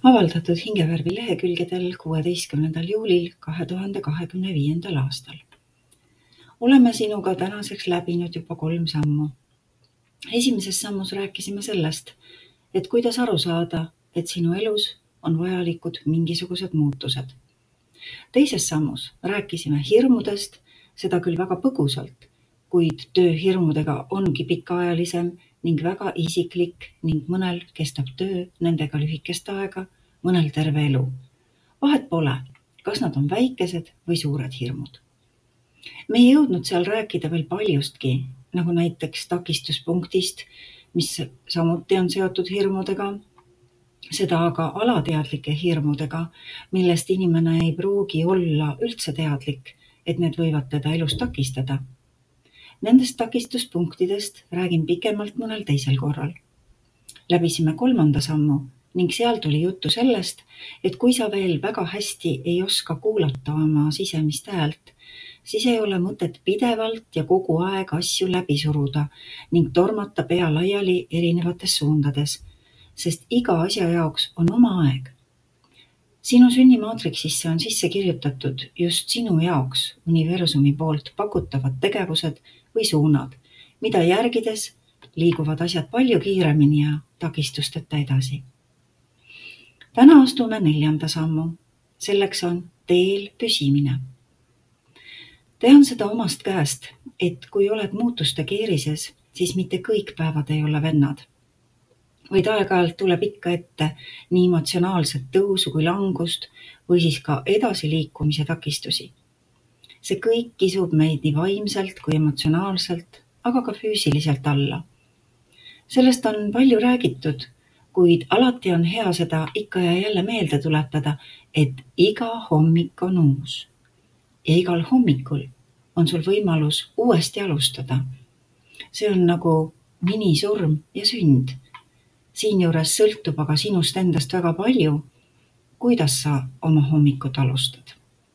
Avaldatud Hingevärvi lehekülgedel 16. juulil 2025. aastal. Oleme sinuga tänaseks läbinud juba 3 sammu. Esimeses sammus rääkisime sellest, et kuidas aru saada, et sinu elus on vajalikud mingisugused muutused. Teises sammus rääkisime hirmudest, seda küll väga põgusalt, kuid töö hirmudega ongi pikaajalisem ning väga isiklik ning mõnel kestab töö nendega lühikest aega, mõnel terve elu. Vahet pole, kas nad on väikesed või suured hirmud. Me ei jõudnud seal rääkida veel paljustki, nagu näiteks takistuspunktist, mis samuti on seotud hirmudega, seda aga alateadlike hirmudega, millest inimene ei pruugi olla üldse teadlik, et need võivad teda elus takistada. Nendest takistuspunktidest räägin pikemalt mõnel teisel korral. Läbisime 3. sammu ning seal tuli juttu sellest, et kui sa veel väga hästi ei oska kuulata oma sisemist häält, siis ei ole mõtet pidevalt ja kogu aeg asju läbi suruda ning tormata pea laiali erinevates suundades, sest iga asja jaoks on oma aeg. Sinu sünnimaatriksisse on sisse kirjutatud just sinu jaoks universumi poolt pakutavad tegevused või suunad, mida järgides liiguvad asjad palju kiiremini ja takistusteta edasi. Täna astume 4. sammu. Selleks on teel püsimine. Tean seda omast käest, et kui oled muutuste keerises, siis mitte kõik päevad ei ole vennad. Vaid aeg-ajalt tuleb ikka ette nii emotsionaalset tõusu kui langust või siis ka edasiliikumise takistusi. See kõik kisub meid nii vaimselt kui emotsionaalselt, aga ka füüsiliselt alla. Sellest on palju räägitud, kuid alati on hea seda ikka ja jälle meelde tuletada, et iga hommik on uus. Ja igal hommikul on sul võimalus uuesti alustada. See on nagu minisurm ja sünd. Siinjuures sõltub aga sinust endast väga palju, kuidas sa oma hommikut alustad.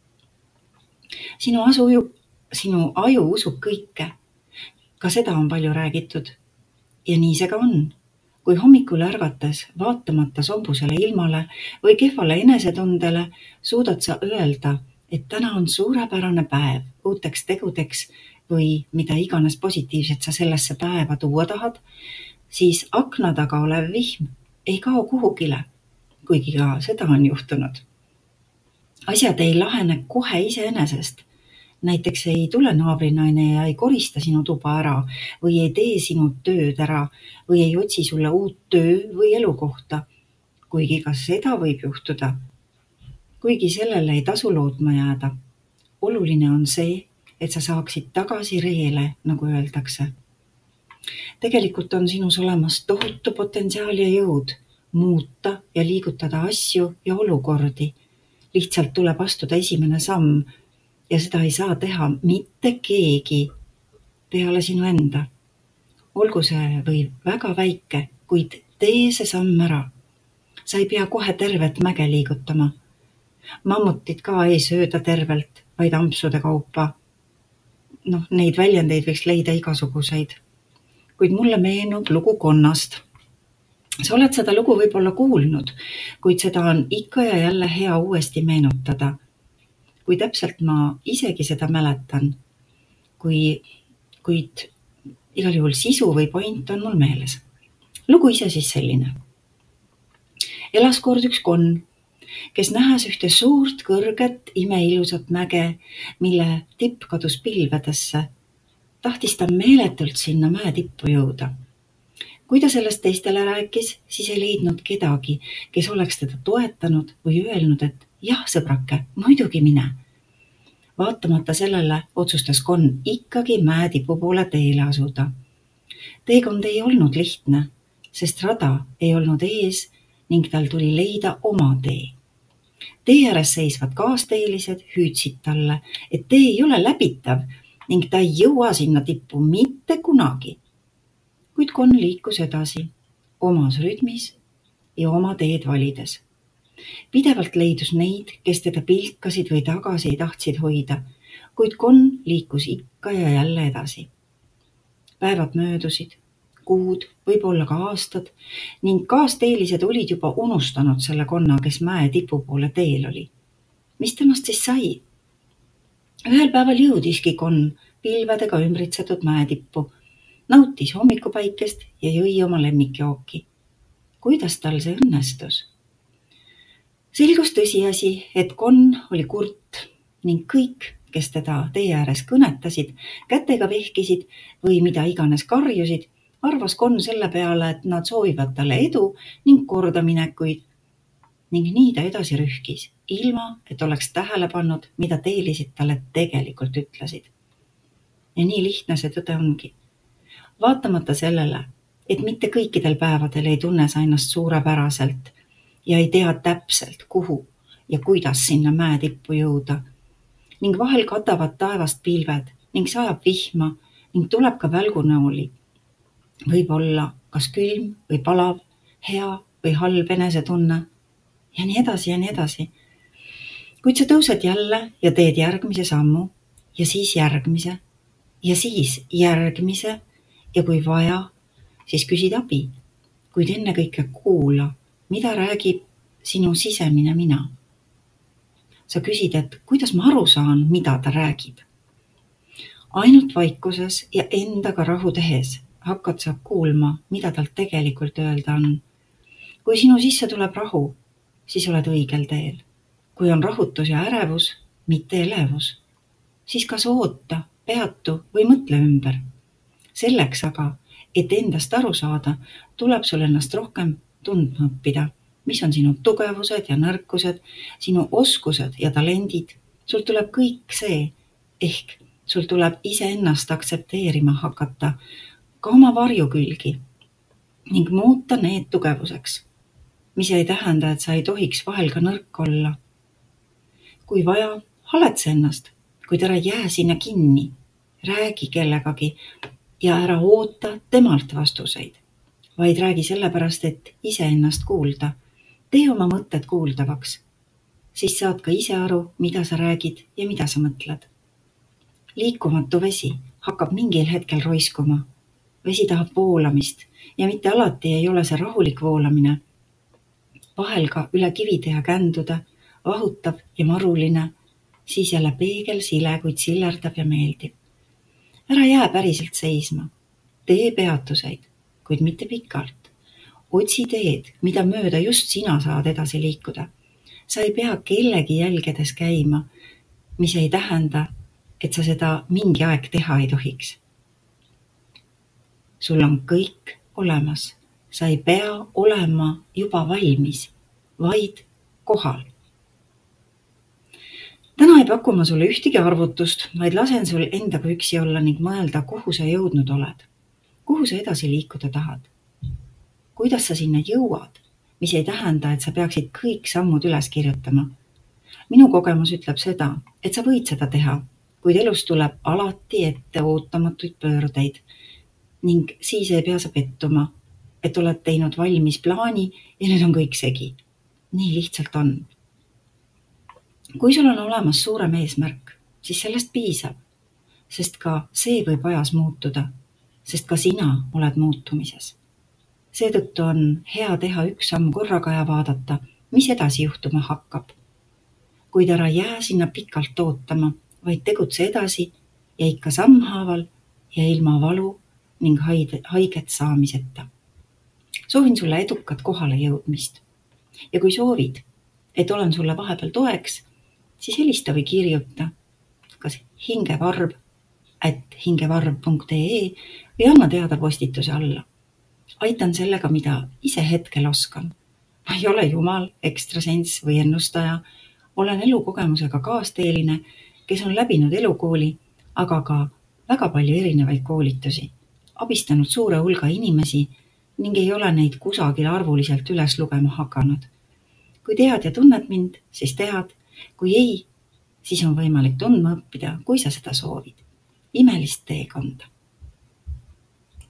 Sinu aju usub kõike. Ka seda on palju räägitud. Ja nii see ka on. Kui hommikul ärgates, vaatamata sombusele ilmale või kehvale enesetundele, suudad sa öelda, et täna on suurepärane päev uuteks tegudeks või mida iganes positiivset sa sellesse päeva tuua tahad, siis akna taga olev vihm ei kao kuhugile, kuigi ka seda on juhtunud. Asjad ei lahene kohe iseenesest. Näiteks ei tule naabrinaine ja ei korista sinu tuba ära või ei tee sinu tööd ära või ei otsi sulle uut töö või elukohta, kuigi ka seda võib juhtuda. Kuigi sellele ei tasu lootma jääda. Oluline on see, et sa saaksid tagasi reele, nagu öeldakse. Tegelikult on sinus olemas tohutu potentsiaal ja jõud muuta ja liigutada asju ja olukordi. Lihtsalt tuleb astuda esimene samm ja seda ei saa teha mitte keegi peale sinu enda. Olgu see või väga väike, kuid tee see samm ära. Sa ei pea kohe tervet mäge liigutama. Mammutid ka ei sööda tervelt, vaid ampsude kaupa. Neid väljendeid võiks leida igasuguseid. Kuid mulle meenub lugu konnast. Sa oled seda lugu võib-olla kuulnud, kuid seda on ikka ja jälle hea uuesti meenutada. Kui täpselt ma isegi seda mäletan, kuid igal juhul sisu või point on mul meeles. Lugu ise siis selline. Elas kord üks konn, kes nähes ühte suurt kõrget imeilusat mäge, mille tipp kadus pilvedesse, tahtis ta meeletult sinna mäe tippu jõuda. Kui ta sellest teistele rääkis, siis ei leidnud kedagi, kes oleks teda toetanud või öelnud, et jah, sõbrake, muidugi mine. Vaatamata sellele otsustas konn ikkagi mäetipu poole teele asuda. Teekond ei olnud lihtne, sest rada ei olnud ees ning tal tuli leida oma tee. Tee ääres seisvad kaasteelised hüüdsid talle, et tee ei ole läbitav ning ta ei jõua sinna tippu mitte kunagi. Kuid konn liikus edasi, omas rütmis ja oma teed valides. Pidevalt leidus neid, kes teda pilkasid või tagasi tahtsid hoida, kuid konn liikus ikka ja jälle edasi. Päevad möödusid, kuud, võib-olla ka aastad ning kaasteelised olid juba unustanud selle konna, kes mäe tipu poole teel oli. Mis temast siis sai? Ühel päeval jõudiski konn pilvedega ümbritsetud mäetippu, nautis hommikupäikest ja jõi oma lemmikjooki. Kuidas tal see õnnestus? Selgus tõsiasi, et konn oli kurt ning kõik, kes teda tee ääres kõnetasid, kätega vehkisid või mida iganes karjusid, arvas konn selle peale, et nad soovivad talle edu ning kordaminekuid. Ning nii ta edasi rühkis, ilma et oleks tähele pannud, mida teelisid talle tegelikult ütlesid. Ja nii lihtne see tõde ongi. Vaatamata sellele, et mitte kõikidel päevadel ei tunne sa ennast suurepäraselt ja ei tea täpselt, kuhu ja kuidas sinna mäe tippu jõuda. Ning vahel katavad taevast pilved ning sajab vihma ning tuleb ka välgunõuli. Võib olla kas külm või palav, hea või halb enesetunne ja nii edasi ja nii edasi. Kuid sa tõused jälle ja teed järgmise sammu ja siis järgmise ja siis järgmise ja kui vaja, siis küsid abi. Kuid enne kõike kuula, mida räägib sinu sisemine mina. Sa küsid, et kuidas ma aru saan, mida ta räägib. Ainult vaikuses ja endaga rahu tehes hakkad sa kuulma, mida tal tegelikult öelda on. Kui sinu sisse tuleb rahu, siis oled õigel teel. Kui on rahutus ja ärevus, mitte elevus, siis kas oota, peatu või mõtle ümber. Selleks aga, et endast aru saada, tuleb sul ennast rohkem tundma õppida, mis on sinu tugevused ja nõrkused, sinu oskused ja talendid. Sul tuleb kõik see, ehk sul tuleb iseennast aktsepteerima hakata, ka oma varjukülgi ning muuta need tugevuseks, mis ei tähenda, et sa ei tohiks vahel ka nõrk olla. Kui vaja, haletse ennast, kuid ära jää sinna kinni, räägi kellegagi ja ära oota temalt vastuseid, vaid räägi sellepärast, et iseennast kuulda. Tee oma mõtted kuuldavaks, siis saad ka ise aru, mida sa räägid ja mida sa mõtled. Liikumatu vesi hakkab mingil hetkel roiskuma. Vesi tahab voolamist ja mitte alati ei ole see rahulik voolamine. Vahel ka üle kivide ja känduda, vahutab ja maruline, siis jälle peegel sile, kuid sillerdab ja meeldib. Ära jää päriselt seisma. Tee peatuseid, kuid mitte pikalt. Otsi teed, mida mööda just sina saad edasi liikuda. Sa ei pea kellegi jälgedes käima, mis ei tähenda, et sa seda mingi aeg teha ei tohiks. Sul on kõik olemas. Sa ei pea olema juba valmis, vaid kohal. Täna ei paku ma sulle ühtegi arvutust, vaid lasen sul endaga üksi olla ning mõelda, kuhu sa jõudnud oled. Kuhu sa edasi liikuda tahad? Kuidas sa sinna jõuad, mis ei tähenda, et sa peaksid kõik sammud üles kirjutama. Minu kogemus ütleb seda, et sa võid seda teha, kuid elus tuleb alati ette ootamatuid pöördeid ning siis ei pea sa pettuma, et oled teinud valmis plaani ja nüüd on kõik segi. Nii lihtsalt on. Kui sul on olemas suurem eesmärk, siis sellest piisab, sest ka see võib ajas muutuda, sest ka sina oled muutumises. Seetõttu on hea teha üks samm korraga ja vaadata, mis edasi juhtuma hakkab. Kuid ära jää sinna pikalt ootama, vaid tegutse edasi ja ikka sammhaaval ja ilma valu ning haiget saamiseta. Soovin sulle edukat kohale jõudmist. Ja kui soovid, et olen sulle vahepeal toeks, siis helista või kirjuta kas hingevarb@hingevarb.ee või anna teada postituse alla. Aitan sellega, mida ise hetkel oskan. Ma ei ole jumal, ekstrasens või ennustaja. Olen elukogemusega kaasteeline, kes on läbinud elukooli, aga ka väga palju erinevaid koolitusi. Abistanud suure hulga inimesi ning ei ole neid kusagil arvuliselt üles lugema hakanud. Kui tead ja tunned mind, siis tead. Kui ei, siis on võimalik tundma õppida, kui sa seda soovid. Imelist teekonda.